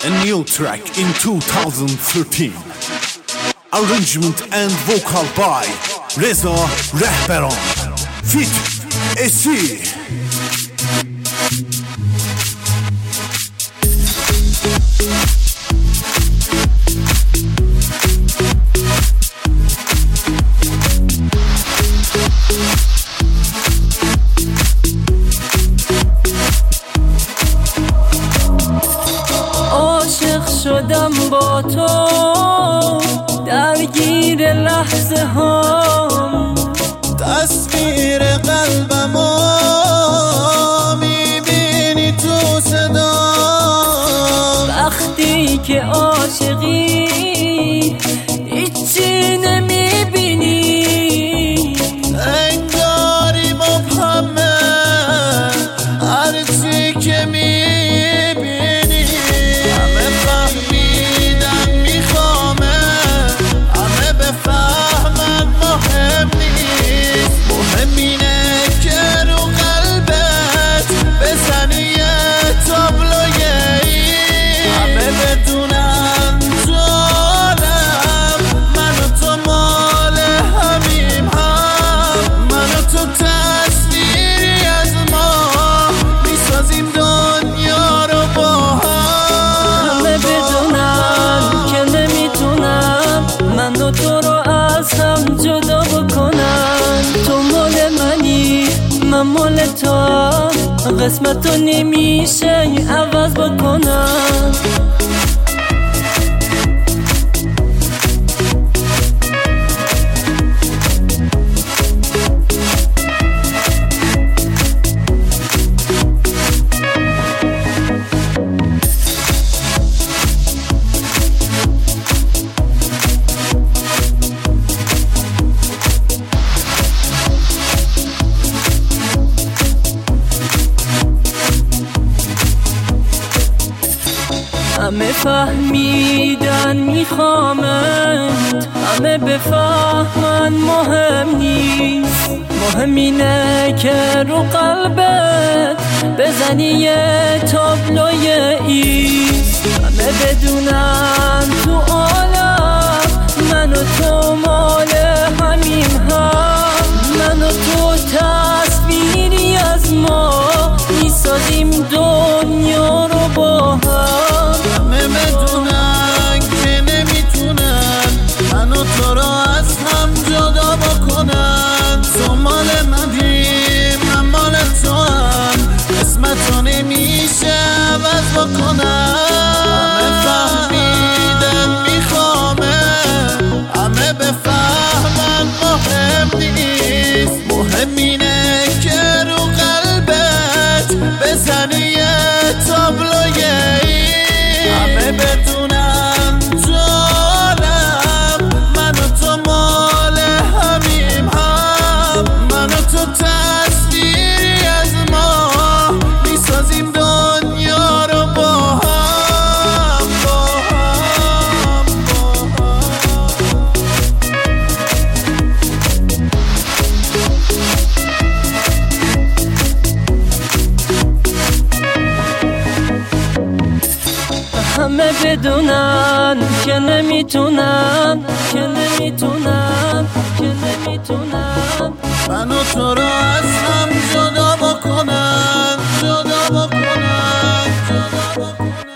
A new track in 2013. Arrangement and vocal by Reza Rehberan. Feat. Esi. شدم با تو درگیر لحظه هام، تصویر قلبمو میبینی تو صدا. وقتی که عاشقی هیچی نمیبینی، انگاری مبهمه هرچی که میبینی. همه فهمیدن میخوامه، همه بفهمن مهم نیست. مهم اینه که رو قلبت بزنی یه تابلوی این. همه بدونن تو عالم من و تو مال همیم، هم من و تو تصویری از ما میسازیم دنیا رو با هم. همه بدونن که نمیتونم من و تو رو از هم جدا بکنم. تو مال منی من مال تو، قسمت تو نمیشه عوض بکنم. همه فهمیدن میخوامت، همه بفهمن مهم نیست. مهم اینه که رو قلبت بزنی یه تابلوی ایست. همه بدونن تو عالم من و تو مال همیم، هم من و تو تصویری از ما میسازیم دنیا رو با هم. همه بدونن که نمیتونن من و تو رو از هم جدا بکنن. تو مال منی من مال تو، هم قسمت تو نمیشه عوض بکنن. همه فهمیدن میخوامه، همه بفهمن مهم نیست. مهم اینه که رو قلبت بزنی یه تابلوی این. همه بدونن تو عالم من و تو مال همیم، هم من و تو تصویری از ما میسازیم دنیا رو با هم، با هم، با هم. همه بدونن که نمیتونن، که نمیتونن، که نمیتونن من و تو رو از هم جدا بکنن، جدا بکنن، جدا بکنن.